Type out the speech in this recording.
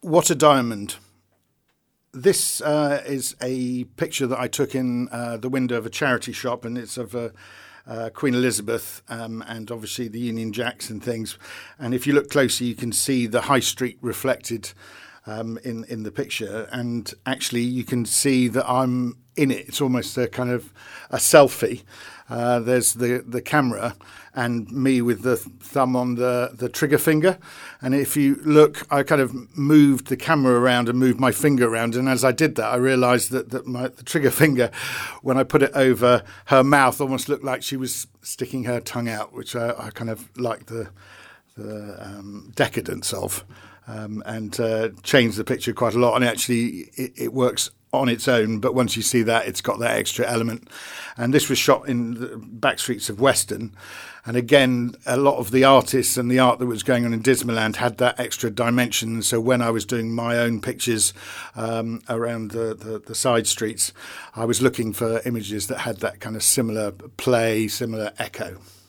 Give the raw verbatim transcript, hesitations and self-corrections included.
What a Diamond. This uh, is a picture that I took in uh, the window of a charity shop, and it's of a uh, Queen Elizabeth um, and obviously the Union Jacks and things. And if you look closely, you can see the high street reflected um, in, in the picture. And actually, you can see that I'm in it. It's almost a kind of a selfie. Uh, there's the, the camera and me with the thumb on the, the trigger finger. And if you look, I kind of moved the camera around and moved my finger around. And as I did that, I realised that, that my, the trigger finger, when I put it over her mouth, almost looked like she was sticking her tongue out, which I, I kind of like the, the um, decadence of, um, and uh, changed the picture quite a lot. And actually, it, it works on its own, but once you see that, it's got that extra element. And this was shot in the back streets of Weston. And again, a lot of the artists and the art that was going on in Dismaland had that extra dimension. So when I was doing my own pictures um, around the, the, the side streets, I was looking for images that had that kind of similar play, similar echo.